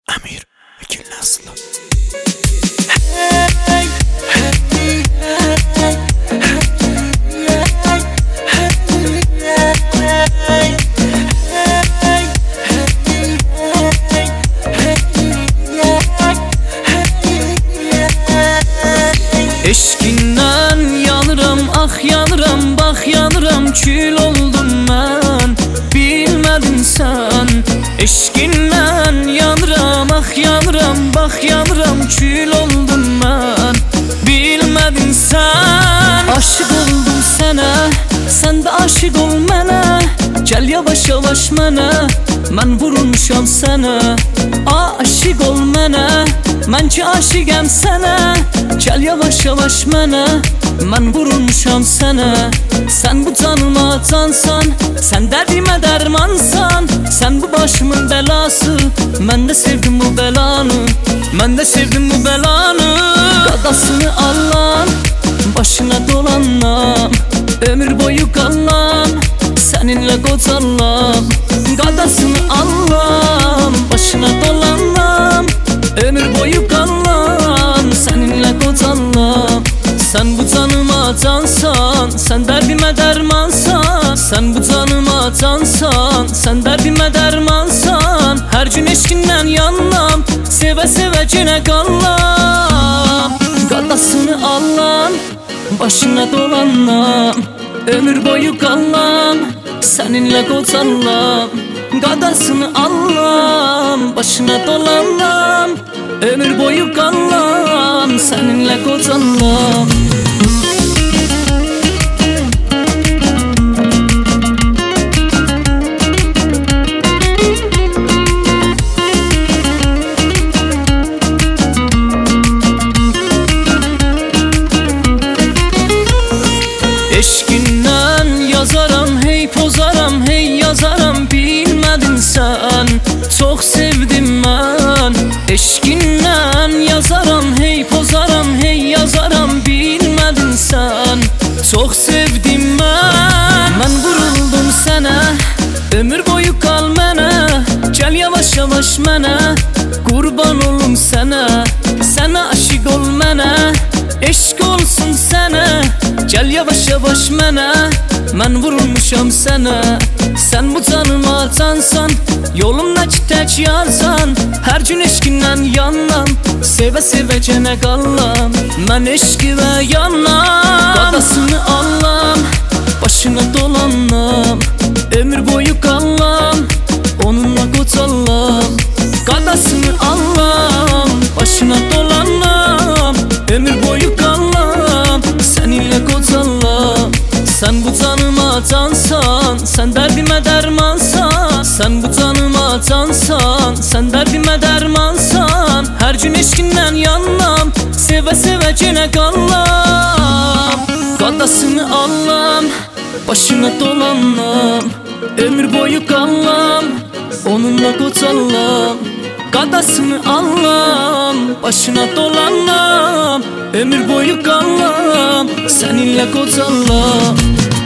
Amir Gül Naslı. Eşkindən yanıram, ah yanıram, bak yanıram, kül oldum ben, bilmedin sen. Eşkindən yanıram, ah yanıram, bak yanıram, kül oldum ben, bilmedin sen. Aşık oldum sana, sen de aşık ol mənə. Gel yavaş yavaş mənə, mən vurulmuşam sana. Aşık ol mənə, mən ki aşıqəm sənə. Gel yavaş yavaş mənə, mən vurulmuşam sənə. Sen bu canıma cansan, sen dərdimə dərmansan. Sen bu başımın belası, mən də sevdim bu belanı. Mən də sevdim bu belanı. Qadasını alan, başına dolanam, ömür boyu qalam, seninle qocalam. Qadasını alam, başına dolanam, ömür boyu qalam, seninle qocalam. Sen bu canıma cansan, sen dərdimə dərmansan. Sen bu canıma cansan, sen dərdimə dərmansan. Her gün eşkindən yanlam, sevə sevə genə qalam. Qadasını alam, başına dolanam, ömür boyu qalam, seninle qocalam. Qadasını alam, başına dolanam, ömür boyu qalam, seninle qocalam. Eşkindən yazaram, hey pozaram, hey yazaram, bilmedin sen. Çok sevdim ben. Eşkindən yazaram, hey pozaram, hey yazaram, bilmedin sen. Çok sevdim ben. Mən vuruldum sənə, ömür boyu qal mənə. Gel yavaş yavaş mənə, qurban olum sənə. Sənə aşık ol mənə, eşq olsun sənə. Gel yavaş yavaş mənə, mən vurulmuşam sənə. Sen bu canıma cansan, yolumda tək yazan. Her gün eşkindən yanlam, sevə sevə genə qalam. Mən eşqivə yanam. Qadasını alam, başına dolanam, ömür boyu qalam, onunla qocalam. Qadasını alam, başına dolanam, ömür boyu qalam, seninle qocalam. Sen bu canıma cansan, sen dərdimə dərmansan. Sen bu canıma cansan, sen dərdimə dərmansan. Her gün eşkindən yanlam, sevə sevə genə qalam. Qadasını alam, başına dolanam, ömür boyu qalam, onunla qocalam. Qadasını alam, başına dolanam, ömür boyu qalam, seninle qocalam.